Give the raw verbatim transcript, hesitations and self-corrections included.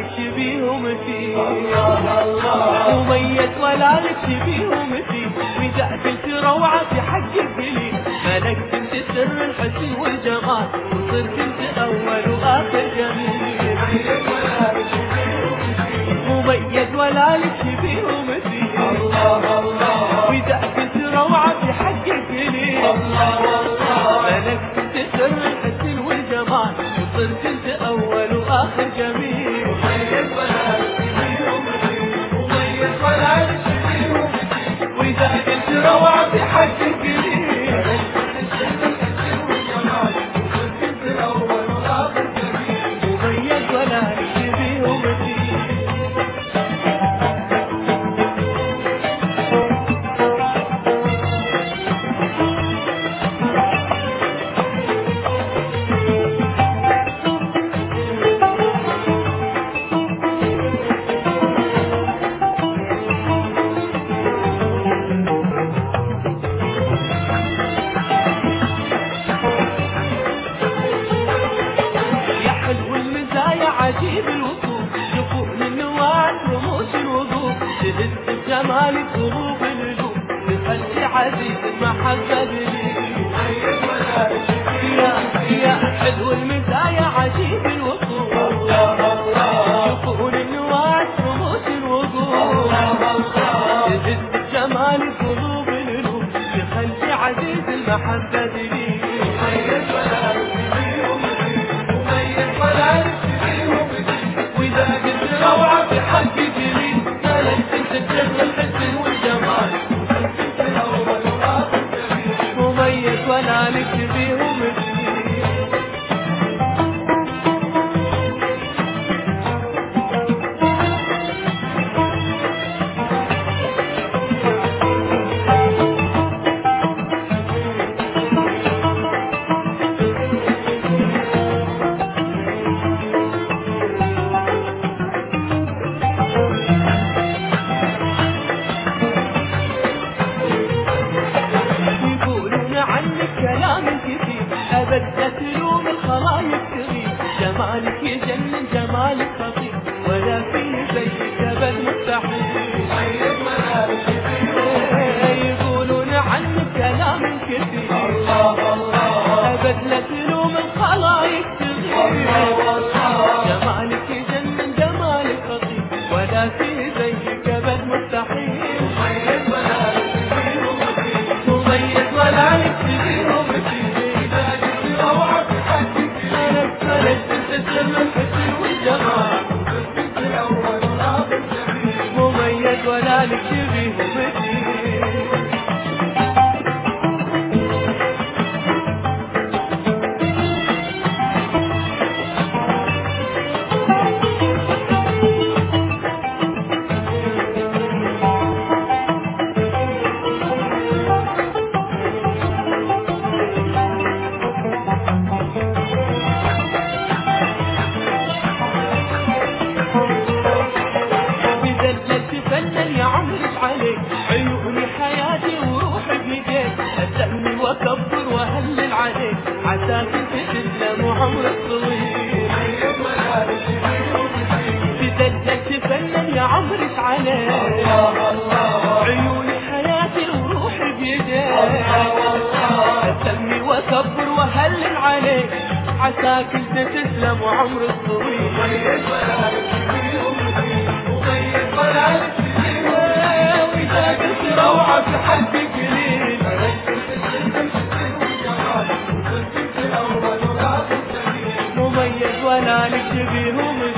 لك شبيه ومثيل، مميز ولا لك شبيه ومثيل، وإذا قلت روعة في حق الجليل ملكت انت سر الحسن والجمال، وصرت انت أول وآخر جميل. مميز ولا لك شبيه ومثيل، وإذا قلت روعة في حق الجليل ملكت انت سر الحسن والجمال، وصرت انت أول وآخر جميل. مميز ولا لك شبيه ومثيل، مميز ولا لك شبيه ومثيل، وإذا قلت روعة في حق الجليل ملكت انت سر الحسن والجمال، وصرت انت أول وآخر جميل. مميز ولا لك شبيه ومثيل. عجيب الوصول شوفوا النوال رموش الوضوء، تهز بجمالك قلوب القلوب، تخلي عزيز المحبة بلي. يا يا حلو المزايا عجيب الوصول، شوفوا النوال رموش الوضوء، تهز بجمالك قلوب القلوب، تخلي عزيز المحبة بلي. وإذا قلت روعة في حق جميل ملكت انت سر الحسن والجمال، وصرت انت أول وآخر جميل. مميز ولا لك شبيه ومثيل. أبد لا تلوم الخلايق تغيب، جمالك يجنن جمالك خطير، ولا في زيك أبد مستحيل. يقولون عنك كلام كثير، أبد لا تلوم الخلايق تغيب، جمالك يجنن جمالك خطير، ولا في زيك أبد مستحيل. مميز ولا لك شبيه ومثيل، مميز ولا لك شبيه ومثيل. عيوني حياتي وروحي بيديك، أسألني وأكبر وأهلل عليك، عساك تسلم وعمرك طويل. بدلك تفنن يا عمرك عليك، عيوني حياتي وروحي بيديك، أسألني وأكبر وأهلل عليك، عساك تسلم وعمرك طويل. مميز ولا لك شبيه ومثيل، مميز ولا لك شبيه ومثيل، وإذا قلت روعة في حق قليل ملكت الحسن والجمال، وصرت انت أول وآخر جميل. مميز ولا لك شبيه ومثيل.